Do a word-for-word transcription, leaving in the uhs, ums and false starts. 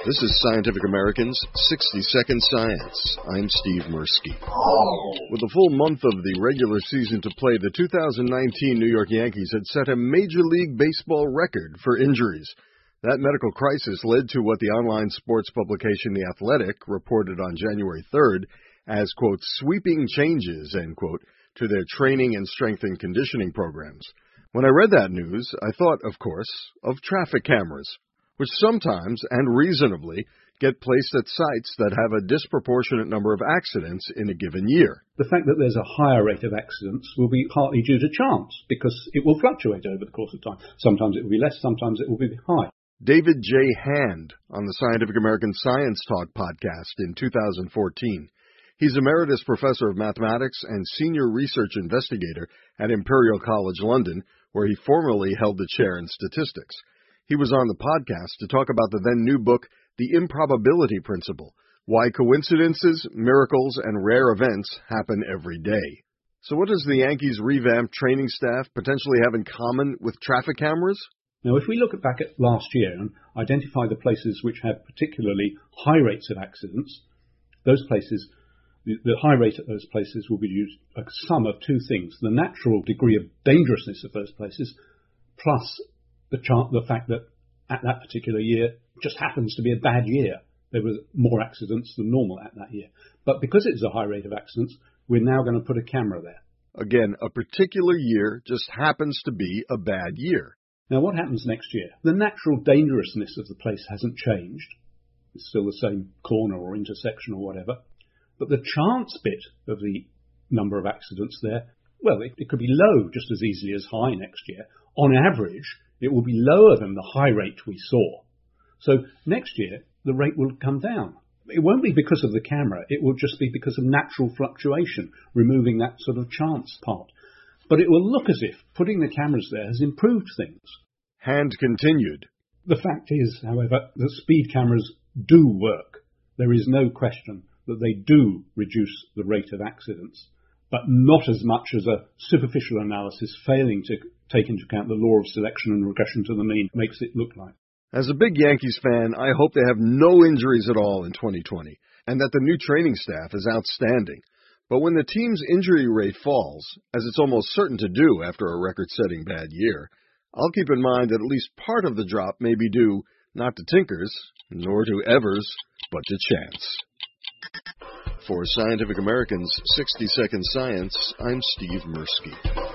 This is Scientific American's sixty second Science. I'm Steve Mirsky. With a full month of the regular season to play, the two thousand nineteen New York Yankees had set a Major League Baseball record for injuries. That medical crisis led to what the online sports publication The Athletic reported on January third as, quote, sweeping changes, end quote, to their training and strength and conditioning programs. When I read that news, I thought, of course, of traffic cameras, which sometimes, and reasonably, get placed at sites that have a disproportionate number of accidents in a given year. The fact that there's a higher rate of accidents will be partly due to chance, because it will fluctuate over the course of time. Sometimes it will be less, sometimes it will be high. David J. Hand on the Scientific American Science Talk podcast in two thousand fourteen. He's Emeritus Professor of Mathematics and Senior Research Investigator at Imperial College London, where he formerly held the chair in statistics. He was on the podcast to talk about the then-new book, The Improbability Principle, Why Coincidences, Miracles, and Rare Events Happen Every Day. So what does the Yankees' revamped training staff potentially have in common with traffic cameras? Now, if we look back at last year and identify the places which had particularly high rates of accidents, those places, the, the high rate at those places will be used a sum of two things: the natural degree of dangerousness of those places, plus the, chart, the fact that at that particular year just happens to be a bad year. There were more accidents than normal at that year. But because it's a high rate of accidents, we're now going to put a camera there. Again, a particular year just happens to be a bad year. Now, what happens next year? The natural dangerousness of the place hasn't changed. It's still the same corner or intersection or whatever. But the chance bit of the number of accidents there, well, it, it could be low just as easily as high next year. On average, it will be lower than the high rate we saw. So next year, the rate will come down. It won't be because of the camera. It will just be because of natural fluctuation, removing that sort of chance part. But it will look as if putting the cameras there has improved things. Hand continued. The fact is, however, that speed cameras do work. There is no question that they do reduce the rate of accidents, but not as much as a superficial analysis failing to take into account the law of selection and regression to the mean makes it look like. As a big Yankees fan, I hope they have no injuries at all in twenty twenty, and that the new training staff is outstanding. But when the team's injury rate falls, as it's almost certain to do after a record-setting bad year, I'll keep in mind that at least part of the drop may be due not to Tinkers, nor to Evers, but to chance. For Scientific American's sixty second Science, I'm Steve Mirsky.